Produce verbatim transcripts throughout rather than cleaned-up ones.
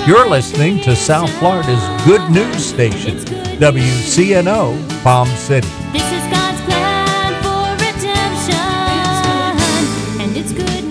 You're listening to South Florida's good news station, W C N O Palm City. This is God's plan for redemption, and it's good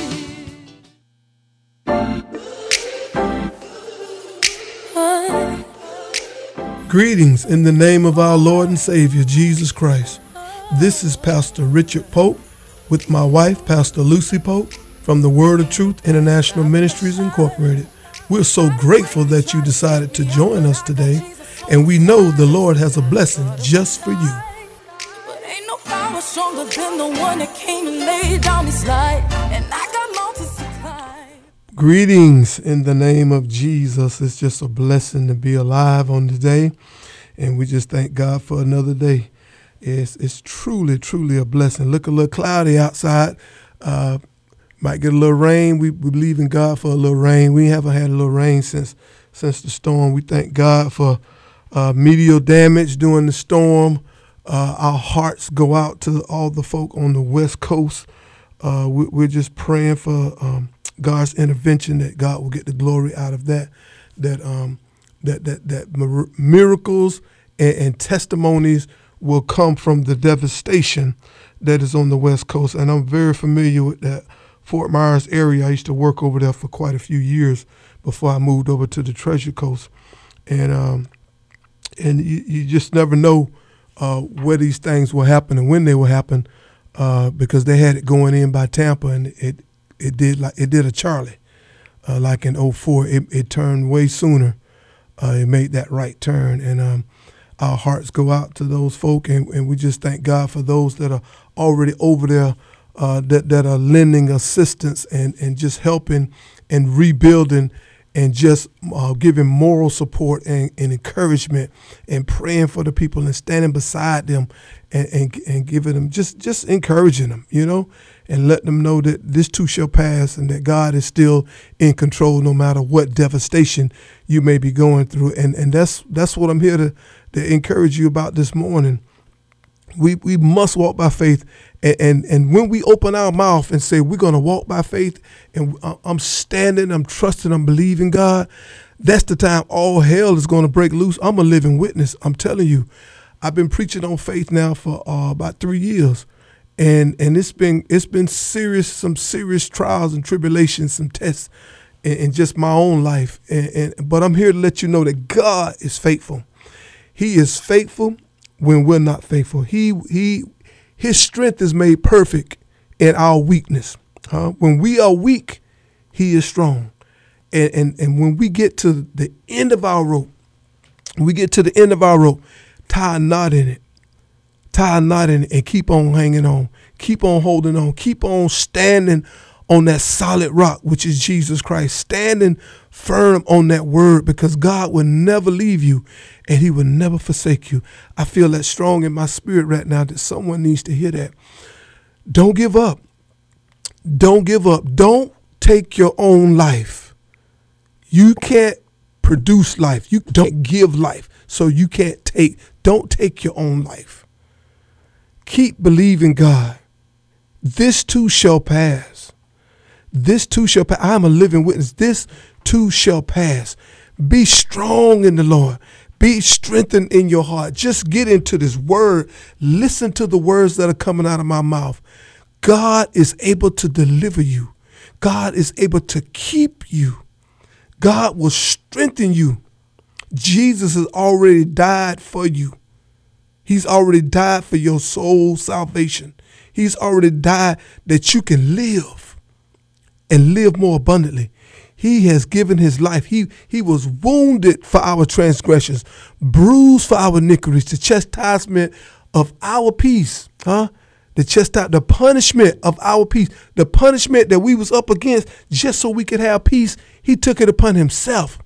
news. Greetings in the name of our Lord and Savior, Jesus Christ. This is Pastor Richard Pope with my wife, Pastor Lucy Pope, from the Word of Truth International Ministries Incorporated. We're so grateful that you decided to join us today, and we know the Lord has a blessing just for you. But ain't no power stronger than the one that came and laid down his life, and I got more to supply. Greetings in the name of Jesus. It's just a blessing to be alive on today, and we just thank God for another day. It's, it's truly, truly a blessing. Look a little cloudy outside. Uh, Might get a little rain. We, we believe in God for a little rain. We haven't had a little rain since since the storm. We thank God for uh, meteor damage during the storm. Uh, our hearts go out to all the folk on the West Coast. Uh, we, we're just praying for um, God's intervention, that God will get the glory out of that, that um, that that that miracles and, and testimonies will come from the devastation that is on the West Coast. And I'm very familiar with that Fort Myers area. I used to work over there for quite a few years before I moved over to the Treasure Coast. And um, and you, you just never know uh, where these things will happen and when they will happen, uh, because they had it going in by Tampa, and it it did like it did a Charlie, uh, like in oh four. It, it turned way sooner. Uh, it made that right turn, and um, our hearts go out to those folk, and, and we just thank God for those that are already over there, Uh, that, that are lending assistance and, and just helping and rebuilding and just uh, giving moral support and, and encouragement and praying for the people and standing beside them and, and, and giving them, just, just encouraging them, you know, and letting them know that this too shall pass and that God is still in control no matter what devastation you may be going through. And, and that's that's what I'm here to, to encourage you about this morning. We we must walk by faith, and, and, and when we open our mouth and say we're going to walk by faith, and I'm standing, I'm trusting, I'm believing God, that's the time all hell is going to break loose. I'm a living witness. I'm telling you, I've been preaching on faith now for uh, about three years, and and it's been it's been serious, some serious trials and tribulations, some tests, in, in just my own life. And, and but I'm here to let you know that God is faithful. He is faithful when we're not faithful. He he his strength is made perfect in our weakness. Huh? When we are weak, he is strong. And, and and when we get to the end of our rope, we get to the end of our rope, tie a knot in it. Tie a knot in it and keep on hanging on. Keep on holding on. Keep on standing on that solid rock, which is Jesus Christ. Standing firm on that word, because God will never leave you and he will never forsake you. I feel that strong in my spirit right now that someone needs to hear that. Don't give up. Don't give up. Don't take your own life. You can't produce life. You don't give life. So you can't take, don't take your own life. Keep believing God. This too shall pass. This too shall pass. I'm a living witness. This too shall pass. Be strong in the Lord. Be strengthened in your heart. Just get into this word. Listen to the words that are coming out of my mouth. God is able to deliver you. God is able to keep you. God will strengthen you. Jesus has already died for you. He's already died for your soul salvation. He's already died that you can live and live more abundantly. He has given his life. He he was wounded for our transgressions, bruised for our iniquities, the chastisement of our peace, huh? The chastisement, the punishment of our peace, the punishment that we was up against just so we could have peace. He took it upon himself.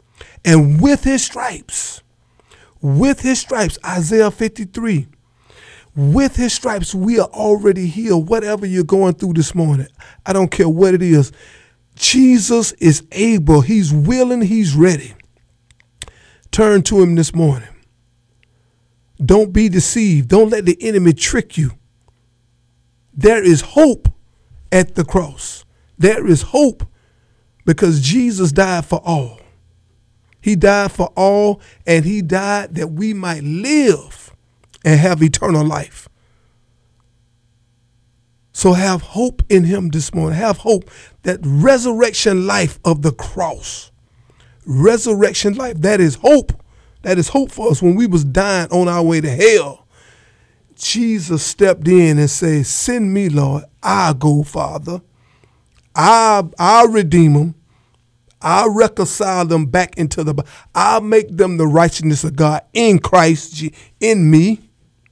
And with his stripes, with his stripes, Isaiah fifty-three, with his stripes, we are already healed. Whatever you're going through this morning, I don't care what it is. Jesus is able. He's willing. He's ready. Turn to him this morning. Don't be deceived. Don't let the enemy trick you. There is hope at the cross. There is hope because Jesus died for all. He died for all, and he died that we might live and have eternal life. So have hope in him this morning. Have hope that resurrection life of the cross. Resurrection life, that is hope. That is hope for us when we was dying on our way to hell. Jesus stepped in and said, send me, Lord. I'll go, Father. I'll, I'll redeem them. I'll reconcile them back into the, I'll make them the righteousness of God in Christ, in me.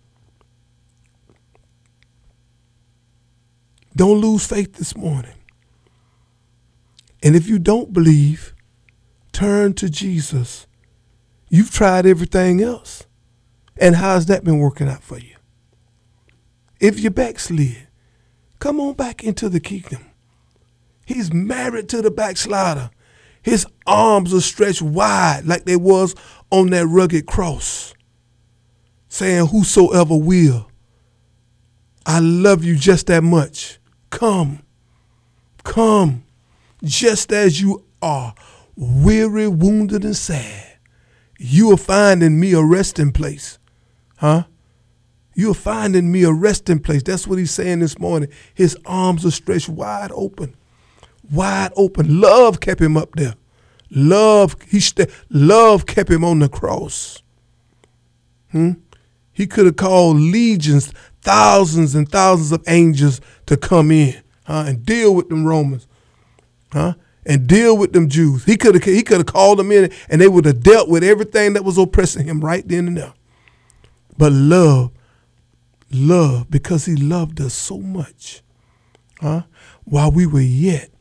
Don't lose faith this morning. And if you don't believe, turn to Jesus. You've tried everything else. And how's that been working out for you? If you backslid, come on back into the kingdom. He's married to the backslider. His arms are stretched wide like they was on that rugged cross, saying, whosoever will, I love you just that much. Come, come, just as you are, weary, wounded, and sad. You will find in me a resting place. Huh? You'll find in me a resting place. That's what he's saying this morning. His arms are stretched wide open. Wide open. Love kept him up there. Love, he st- love kept him on the cross. Hmm? He could have called legions, thousands and thousands of angels to come in, huh, and deal with them Romans, huh, and deal with them Jews. He could have he could have called them in, and they would have dealt with everything that was oppressing him right then and there. But love, love, because he loved us so much, huh, while we were yet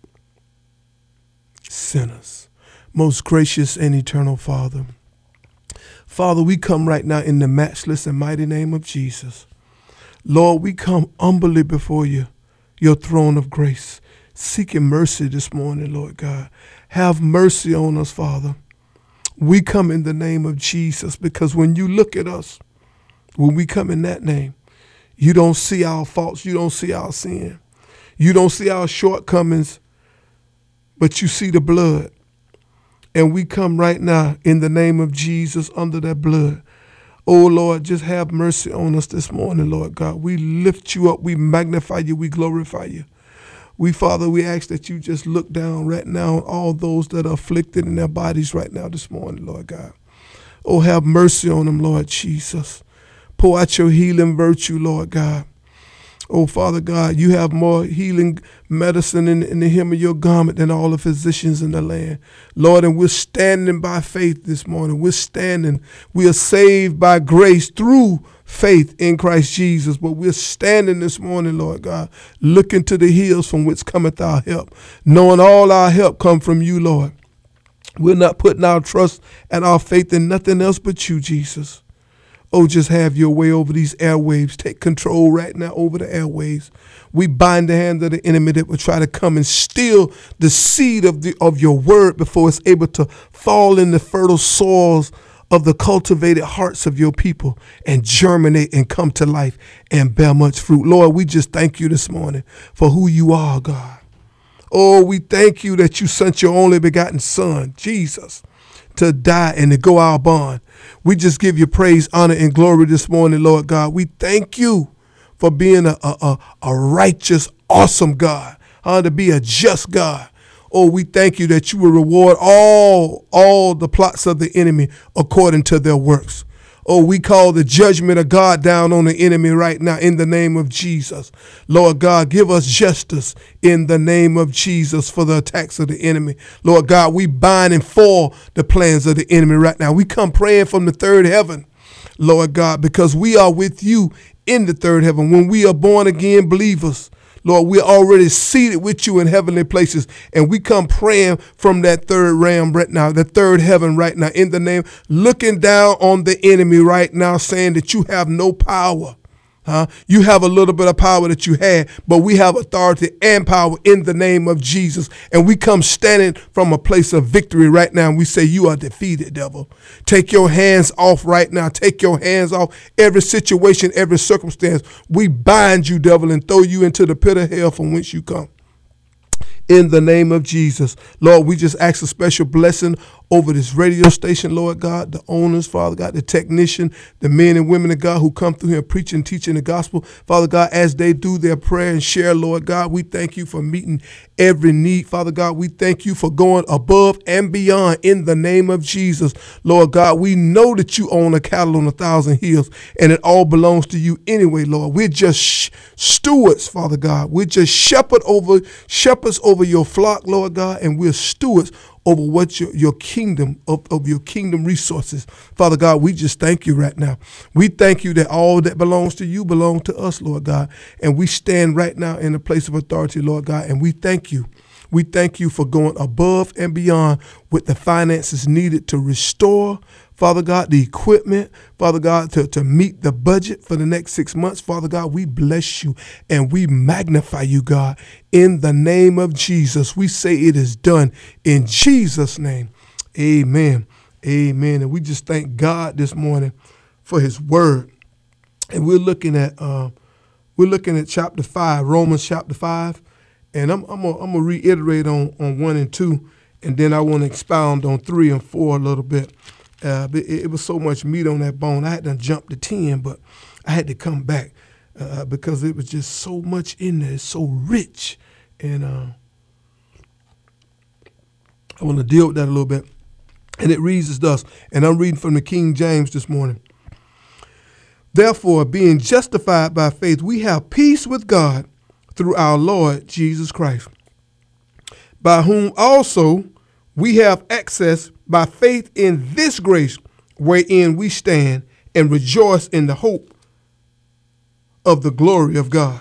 sinners. Most gracious and eternal Father, Father, we come right now in the matchless and mighty name of Jesus. Lord, we come humbly before you, your throne of grace, seeking mercy this morning, Lord God. Have mercy on us, Father. We come in the name of Jesus because when you look at us, when we come in that name, you don't see our faults. You don't see our sin. You don't see our shortcomings, but you see the blood. And we come right now in the name of Jesus under that blood. Oh, Lord, just have mercy on us this morning, Lord God. We lift you up. We magnify you. We glorify you. We, Father, we ask that you just look down right now on all those that are afflicted in their bodies right now this morning, Lord God. Oh, have mercy on them, Lord Jesus. Pour out your healing virtue, Lord God. Oh, Father God, you have more healing medicine in, in the hem of your garment than all the physicians in the land. Lord, and we're standing by faith this morning. We're standing. We are saved by grace through faith in Christ Jesus. But we're standing this morning, Lord God, looking to the hills from which cometh our help, knowing all our help come from you, Lord. We're not putting our trust and our faith in nothing else but you, Jesus. Oh, just have your way over these airwaves. Take control right now over the airwaves. We bind the hand of the enemy that will try to come and steal the seed of the of your word before it's able to fall in the fertile soils of the cultivated hearts of your people and germinate and come to life and bear much fruit. Lord, we just thank you this morning for who you are, God. Oh, we thank you that you sent your only begotten son, Jesus, to die and to go our bond. We just give you praise, honor, and glory this morning, Lord God. We thank you for being a, a, a, a righteous, awesome God, huh, to be a just God. Oh, we thank you that you will reward all, all the plots of the enemy according to their works. Oh, we call the judgment of God down on the enemy right now in the name of Jesus. Lord God, give us justice in the name of Jesus for the attacks of the enemy. Lord God, we bind and foil the plans of the enemy right now. We come praying from the third heaven, Lord God, because we are with you in the third heaven. When we are born again believers, Lord, we're already seated with you in heavenly places, and we come praying from that third realm right now, the third heaven right now, in the name, looking down on the enemy right now, saying that you have no power. Huh? You have a little bit of power that you had, but we have authority and power in the name of Jesus. And we come standing from a place of victory right now. And we say, you are defeated, devil. Take your hands off right now. Take your hands off every situation, every circumstance. We bind you, devil, and throw you into the pit of hell from whence you come. In the name of Jesus, Lord, we just ask a special blessing over this radio station, Lord God, the owners, Father God, the technician, the men and women of God who come through here preaching, teaching the gospel. Father God, as they do their prayer and share, Lord God, we thank you for meeting every need. Father God, we thank you for going above and beyond in the name of Jesus. Lord God, we know that you own a cattle on a thousand hills, and it all belongs to you anyway, Lord. We're just sh- stewards, Father God. We're just shepherd over, shepherds over your flock, Lord God, and we're stewards over what your, your kingdom, of, of your kingdom resources. Father God, we just thank you right now. We thank you that all that belongs to you belong to us, Lord God. And we stand right now in a place of authority, Lord God, and we thank you. We thank you for going above and beyond with the finances needed to restore, Father God, the equipment, Father God, to, to meet the budget for the next six months. Father God, we bless you and we magnify you, God, in the name of Jesus. We say it is done in Jesus' name. Amen. Amen. And we just thank God this morning for his word. And we're looking at uh, we're looking at chapter five, Romans chapter five. And I'm I'm gonna, I'm gonna reiterate on, on one and two, and then I want to expound on three and four a little bit. Uh, it, it was so much meat on that bone. I had to jump to ten, but I had to come back uh, because it was just so much in there. It's so rich, and uh, I want to deal with that a little bit. And it reads as thus, and I'm reading from the King James this morning. Therefore, being justified by faith, we have peace with God through our Lord Jesus Christ, by whom also we have access by faith in this grace wherein we stand and rejoice in the hope of the glory of God.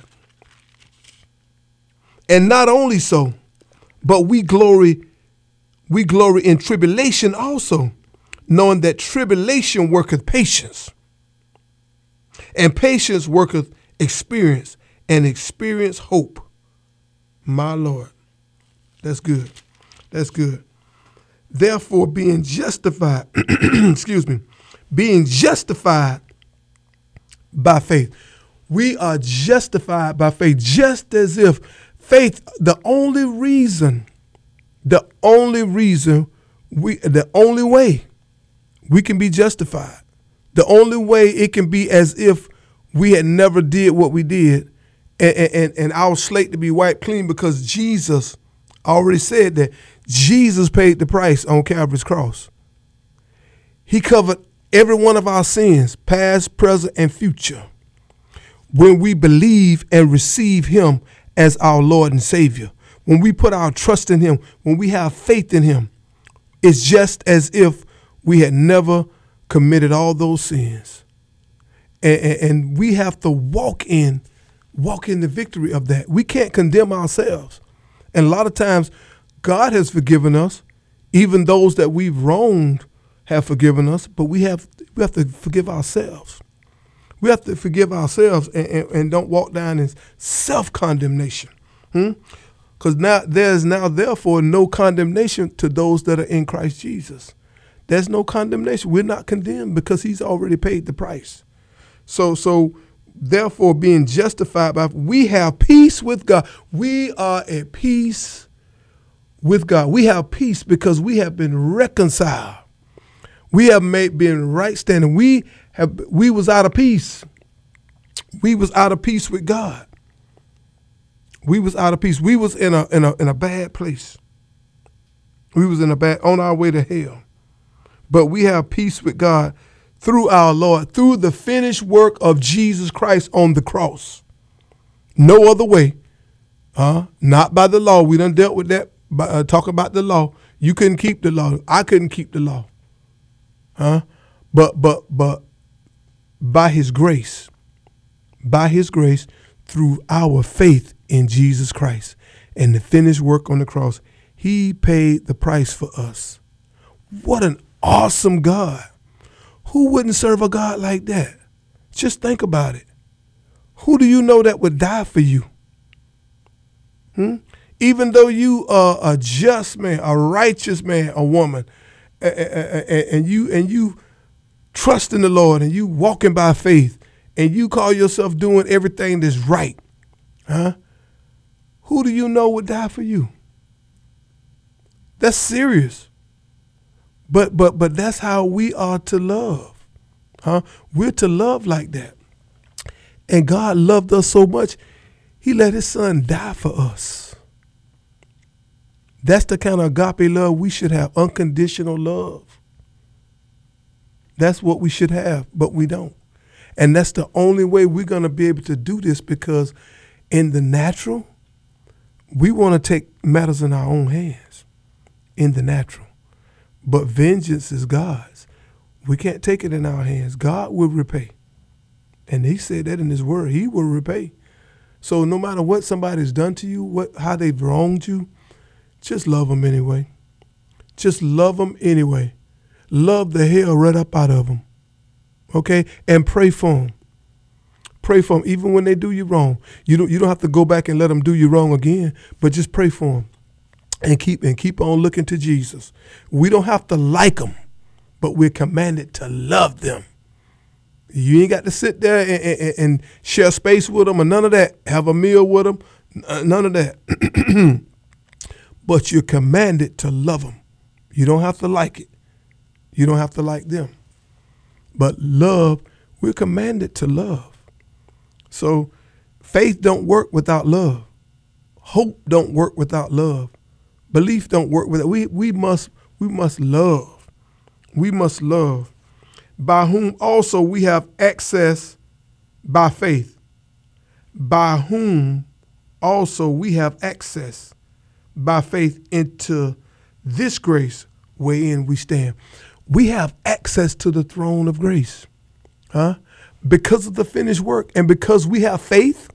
And not only so, but we glory, we glory in tribulation also, knowing that tribulation worketh patience, and patience worketh experience, and experience hope. My Lord. That's good. That's good. Therefore, being justified, excuse me, being justified by faith. We are justified by faith, just as if faith, the only reason, the only reason, we, the only way we can be justified, the only way it can be as if we had never did what we did, and, and, and our slate to be wiped clean, because Jesus already said that Jesus paid the price on Calvary's cross. He covered every one of our sins, past, present, and future, when we believe and receive him as our Lord and Savior. When we put our trust in him, when we have faith in him, it's just as if we had never committed all those sins. And, and, and we have to walk in, walk in the victory of that. We can't condemn ourselves. And a lot of times, God has forgiven us. Even those that we've wronged have forgiven us, but we have we have to forgive ourselves. We have to forgive ourselves and, and, and don't walk down in self-condemnation. Because hmm? now there's now therefore no condemnation to those that are in Christ Jesus. There's no condemnation. We're not condemned because he's already paid the price. So so therefore, being justified by, we have peace with God. We are at peace with God. We have peace because we have been reconciled. We have made been right standing. We have we was out of peace. We was out of peace with God. We was out of peace. We was in a in a in a bad place. We was in a bad on our way to hell. But we have peace with God through our Lord, through the finished work of Jesus Christ on the cross. No other way. Uh, not by the law. We done dealt with that. By, uh, talk about the law. You couldn't keep the law. I couldn't keep the law. Huh? But but but by his grace, by his grace, through our faith in Jesus Christ and the finished work on the cross, he paid the price for us. What an awesome God. Who wouldn't serve a God like that? Just think about it. Who do you know that would die for you? Hmm? Even though you are a just man, a righteous man, a woman, and you and you trust in the Lord and you walking by faith and you call yourself doing everything that's right, huh? Who do you know would die for you? That's serious. But but but that's how we are to love. Huh? We're to love like that. And God loved us so much, he let his son die for us. That's the kind of agape love we should have, unconditional love. That's what we should have, but we don't. And that's the only way we're going to be able to do this, because in the natural, we want to take matters in our own hands, in the natural. But vengeance is God's. We can't take it in our hands. God will repay. And he said that in his word. He will repay. So no matter what somebody's done to you, what how they've wronged you, just love them anyway. Just love them anyway. Love the hell right up out of them. Okay? And pray for them. Pray for them even when they do you wrong. You don't, you don't have to go back and let them do you wrong again, but just pray for them. And keep, and keep on looking to Jesus. We don't have to like them, but we're commanded to love them. You ain't got to sit there and, and, and share space with them or none of that. Have a meal with them. None of that. But you're commanded to love them. You don't have to like it. You don't have to like them. But love, we're commanded to love. So faith don't work without love. Hope don't work without love. Belief don't work without. We we must we must love. We must love. By whom also we have access by faith. By whom also we have access by faith into this grace wherein we stand. We have access to the throne of grace, huh? Because of the finished work, and because we have faith,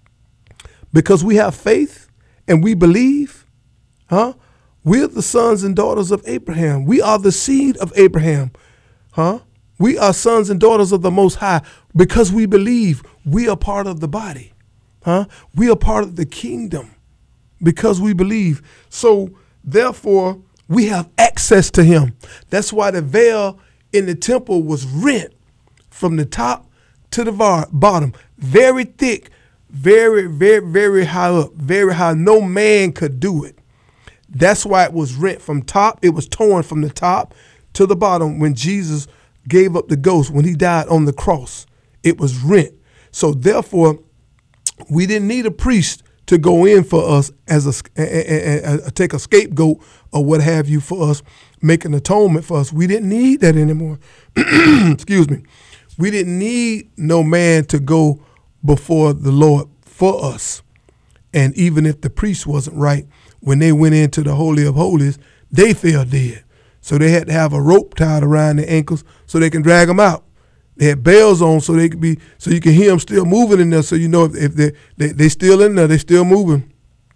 because we have faith and we believe, huh? We're the sons and daughters of Abraham. We are the seed of Abraham, huh? We are sons and daughters of the Most High because we believe. We are part of the body, huh? We are part of the kingdom because we believe. So therefore, we have access to him. That's why the veil in the temple was rent from the top to the bottom, very thick, very, very, very high up, very high. No man could do it. That's why it was rent from top. It was torn from the top to the bottom when Jesus gave up the ghost, when he died on the cross. It was rent. So therefore, we didn't need a priest to go in for us as a, a, a, a take a scapegoat or what have you for us, make an atonement for us. We didn't need that anymore. Excuse me. We didn't need no man to go before the Lord for us. And even if the priest wasn't right, when they went into the Holy of Holies, they fell dead. So they had to have a rope tied around their ankles so they can drag them out. They had bells on so they could be, so you can hear them still moving in there. So you know if, if they they they still in there, they still moving.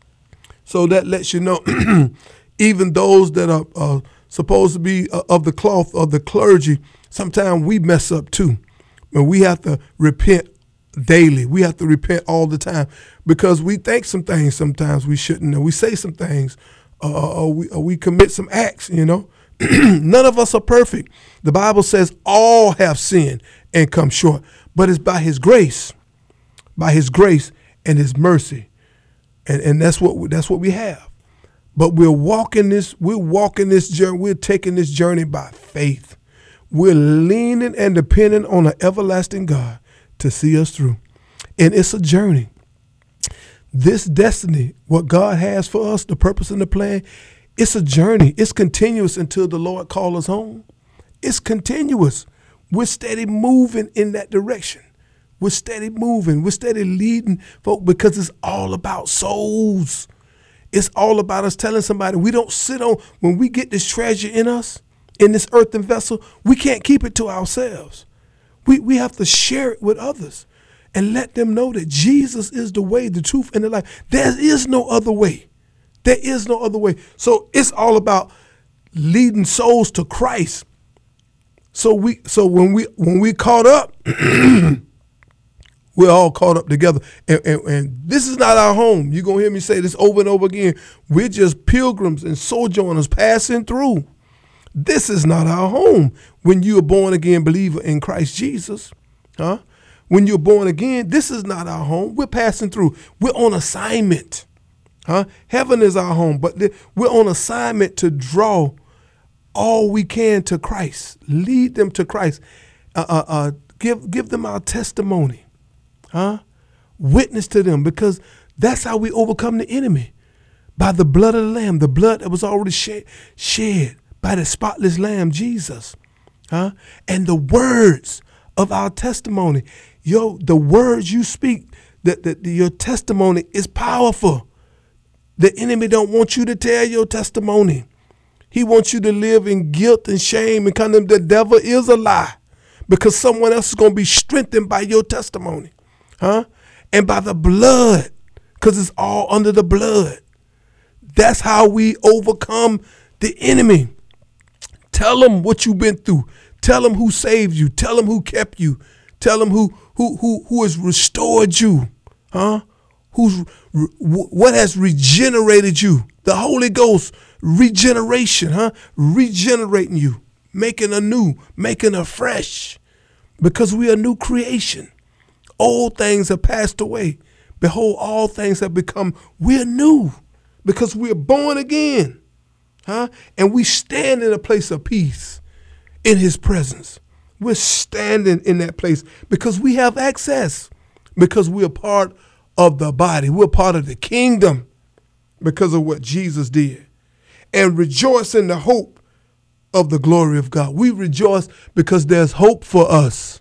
So that lets you know, even those that are uh, supposed to be uh, of the cloth of the clergy, sometimes we mess up too, and we have to repent daily. We have to repent all the time because we think some things sometimes we shouldn't. We say some things, uh, or we or we commit some acts. You know. None of us are perfect. The Bible says all have sinned and come short, but it's by his grace, by his grace and his mercy. And, and that's what, that's what we have. But we're walking this, we're walking this journey. We're taking this journey by faith. We're leaning and depending on an everlasting God to see us through. And it's a journey. This destiny, what God has for us, the purpose and the plan, it's a journey. It's continuous until the Lord calls us home. It's continuous. We're steady moving in that direction. We're steady moving. We're steady leading folk because it's all about souls. It's all about us telling somebody we don't sit on, when we get this treasure in us, in this earthen vessel, we can't keep it to ourselves. We, we have to share it with others and let them know that Jesus is the way, the truth, and the life. There is no other way. There is no other way. So it's all about leading souls to Christ. So we, so when we, when we caught up, we're all caught up together. And, and, and this is not our home. You're going to hear me say this over and over again. We're just pilgrims and sojourners passing through. This is not our home. When you're a born again believer in Christ Jesus, huh? When you're born again, this is not our home. We're passing through. We're on assignment. Huh? Heaven is our home, but we're on assignment to draw all we can to Christ. Lead them to Christ. Uh, uh, uh, give give them our testimony. Huh? Witness to them, because that's how we overcome the enemy. By the blood of the Lamb, the blood that was already shed, shed by the spotless Lamb, Jesus. Huh? And the words of our testimony. Yo, the words you speak, that, that your testimony is powerful. The enemy don't want you to tell your testimony. He wants you to live in guilt and shame and condemn. The devil is a lie, because someone else is going to be strengthened by your testimony. Huh? And by the blood, because it's all under the blood. That's how we overcome the enemy. Tell them what you've been through. Tell them who saved you. Tell them who kept you. Tell them who who who who has restored you. Huh? Who's what has regenerated you? The Holy Ghost, regeneration, huh? Regenerating you, making anew, making afresh, because we are new creation. Old things have passed away. Behold, all things have become, we're new, because we're born again, huh? And we stand in a place of peace in his presence. We're standing in that place because we have access, because we're part of the body. We're part of the kingdom because of what Jesus did. And rejoice in the hope of the glory of God. We rejoice because there's hope for us.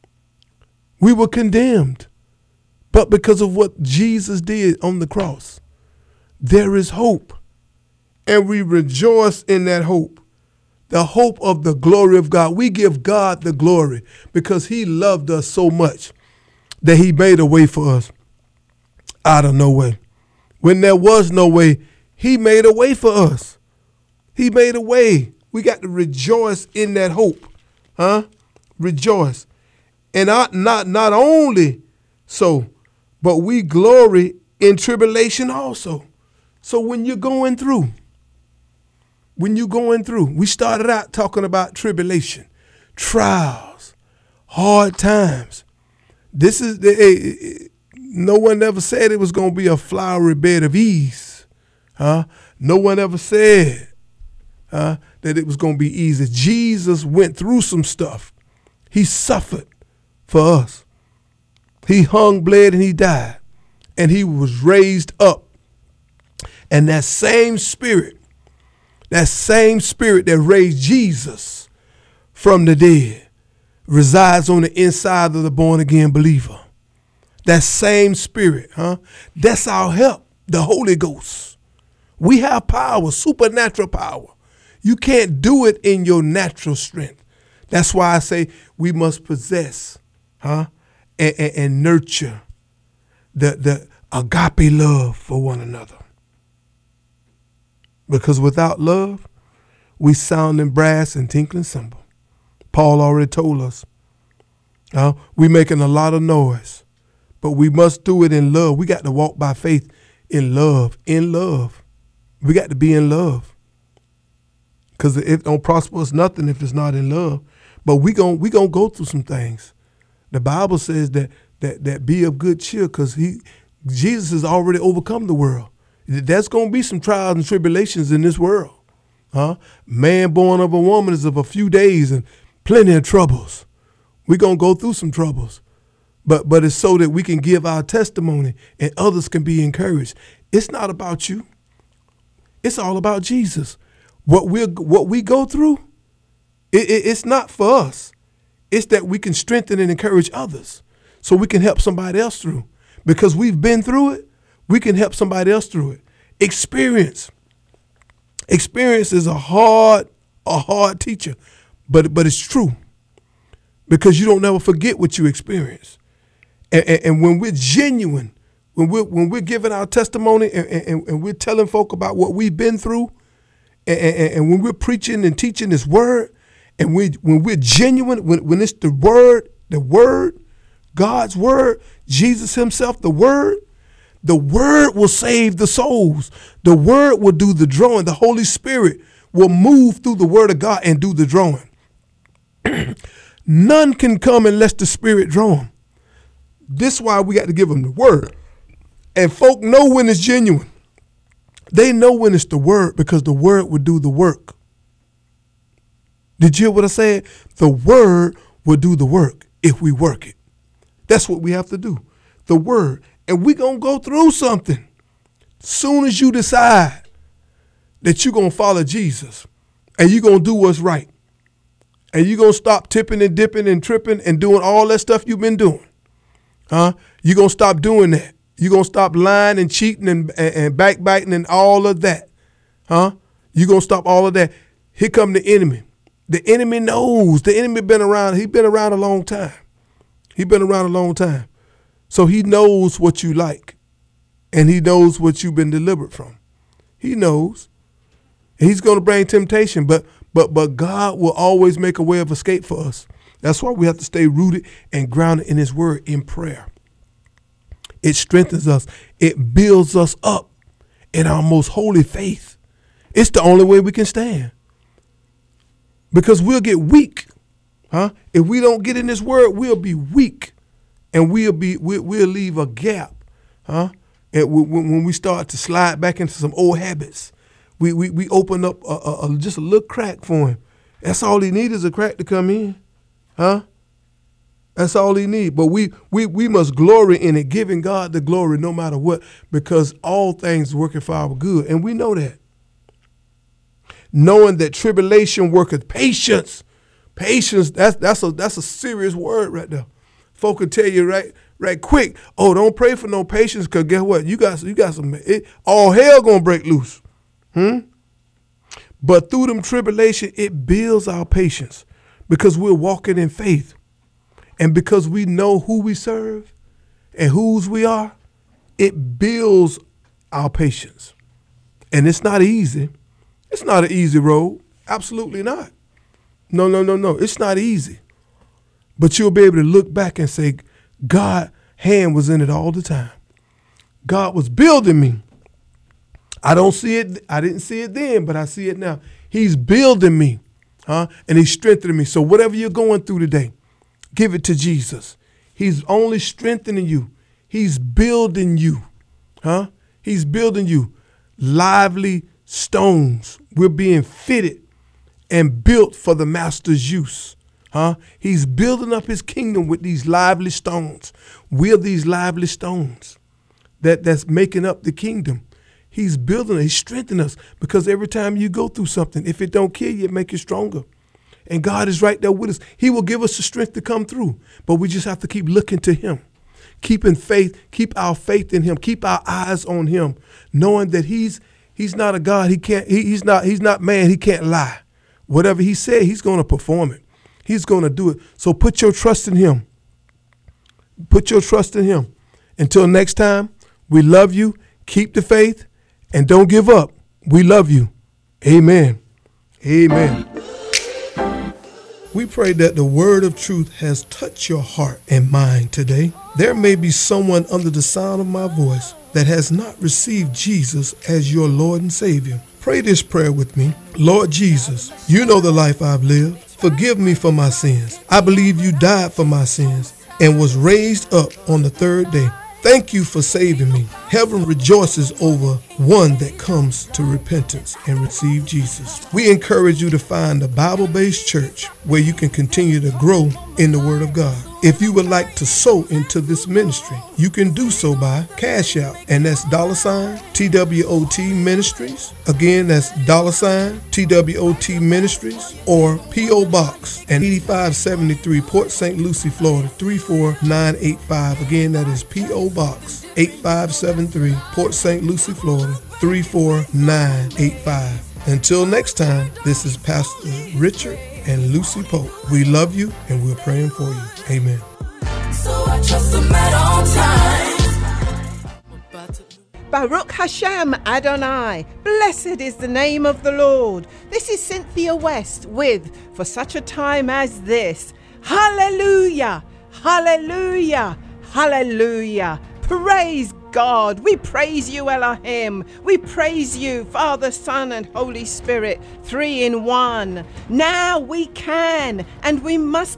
We were condemned, but because of what Jesus did on the cross, there is hope. And we rejoice in that hope, the hope of the glory of God. We give God the glory because he loved us so much that he made a way for us out of no way. When there was no way, he made a way for us. He made a way. We got to rejoice in that hope. Huh? Rejoice. And not, not, not only so, but we glory in tribulation also. So when you're going through, when you're going through, we started out talking about tribulation, trials, hard times. This is the, no one ever said it was going to be a flowery bed of ease. Huh? No one ever said uh, that it was going to be easy. Jesus went through some stuff. He suffered for us. He hung, bled, and he died. And he was raised up. And that same spirit, that same spirit that raised Jesus from the dead resides on the inside of the born-again believer. That same spirit, huh? That's our help, the Holy Ghost. We have power, supernatural power. You can't do it in your natural strength. That's why I say we must possess, huh? And, and, and nurture the, the agape love for one another. Because without love, we sounding brass and tinkling cymbal. Paul already told us. Uh, we making a lot of noise, but we must do it in love. We got to walk by faith in love, in love. We got to be in love. Because it don't prosper us nothing if it's not in love. But we gon' we gonna go through some things. The Bible says that that that be of good cheer, because he Jesus has already overcome the world. There's gonna be some trials and tribulations in this world. Huh? Man born of a woman is of a few days and plenty of troubles. We're gonna go through some troubles. But but it's so that we can give our testimony and others can be encouraged. It's not about you. It's all about Jesus. What we what we go through, it, it, it's not for us. It's that we can strengthen and encourage others so we can help somebody else through. Because we've been through it, we can help somebody else through it. Experience. Experience is a hard, a hard teacher, but but it's true. Because you don't never forget what you experienced. And, and, and when we're genuine, when we're, when we're giving our testimony and, and, and we're telling folk about what we've been through, and, and, and when we're preaching and teaching this word, and we, when we're genuine, when, when it's the word, the word, God's word, Jesus himself, the word, the word will save the souls. The word will do the drawing. The Holy Spirit will move through the word of God and do the drawing. None can come unless the Spirit draw them. This is why we got to give them the word. And folk know when it's genuine. They know when it's the word because the word will do the work. Did you hear what I said? The word will do the work if we work it. That's what we have to do. The word. And we're going to go through something. Soon as you decide that you're going to follow Jesus and you're going to do what's right and you're going to stop tipping and dipping and tripping and doing all that stuff you've been doing, huh? You're going to stop doing that. You're going to stop lying and cheating and, and, and backbiting and all of that, huh? You're going to stop all of that. Here come the enemy. The enemy knows. The enemy been around. He's been around a long time. He's been around a long time. So he knows what you like. And he knows what you've been delivered from. He knows. And he's going to bring temptation. But but but God will always make a way of escape for us. That's why we have to stay rooted and grounded in his word in prayer. It strengthens us. It builds us up in our most holy faith. It's the only way we can stand. Because we'll get weak. Huh? If we don't get in this word, we'll be weak. And we'll be we'll, we'll leave a gap. Huh? And when we start to slide back into some old habits, we we, we open up a, a, a, just a little crack for him. That's all he needs is a crack to come in. Huh? That's all he needs. But we, we, we must glory in it, giving God the glory no matter what, because all things working for our good. And we know that. Knowing that tribulation worketh patience. Patience, that's that's a that's a serious word right there. Folk can tell you right right quick, oh, don't pray for no patience, because guess what? You got you got some it, all hell gonna break loose. Hmm? But through them tribulation, it builds our patience because we're walking in faith. And because we know who we serve and whose we are, it builds our patience. And it's not easy. It's not an easy road. Absolutely not. No, no, no, no. It's not easy. But you'll be able to look back and say, God's hand was in it all the time. God was building me. I don't see it. I didn't see it then, but I see it now. He's building me, huh? And he's strengthening me. So whatever you're going through today, give it to Jesus. He's only strengthening you. He's building you, huh? He's building you. Lively stones. We're being fitted and built for the master's use. Huh? He's building up his kingdom with these lively stones. We're these lively stones that, that's making up the kingdom. He's building it. He's strengthening us because every time you go through something, if it don't kill you, it make you stronger. And God is right there with us. He will give us the strength to come through. But we just have to keep looking to him. Keeping faith, keep our faith in him, keep our eyes on him, knowing that he's he's not a God. He can't, he, he's not, he's not man. He can't lie. Whatever he said, he's going to perform it. He's going to do it. So put your trust in him. Put your trust in him. Until next time, we love you. Keep the faith and don't give up. We love you. Amen. Amen. We pray that the word of truth has touched your heart and mind today. There may be someone under the sound of my voice that has not received Jesus as your Lord and Savior. Pray this prayer with me. Lord Jesus, you know the life I've lived. Forgive me for my sins. I believe you died for my sins and was raised up on the third day. Thank you for saving me. Heaven rejoices over one that comes to repentance and receive Jesus. We encourage you to find a Bible-based church where you can continue to grow in the Word of God. If you would like to sow into this ministry, you can do so by Cash App, and that's dollar sign T W O T Ministries. Again, that's dollar sign T W O T Ministries, or P O Box and eighty-five seventy-three Port Saint Lucie, Florida three four nine eight five. Again, that is P O Box eighty-five seventy-three Port Saint Lucie, Florida three four nine eight five. Until next time, this is Pastor Richard and Lucy Pope. We love you and we're praying for you. Amen. So I trust him at all times. Baruch Hashem Adonai. Blessed is the name of the Lord. This is Cynthia West with For Such a Time as This. Hallelujah. Hallelujah. Hallelujah. Praise God. We praise you, Elohim. We praise you, Father, Son, and Holy Spirit, three in one. Now we can and we must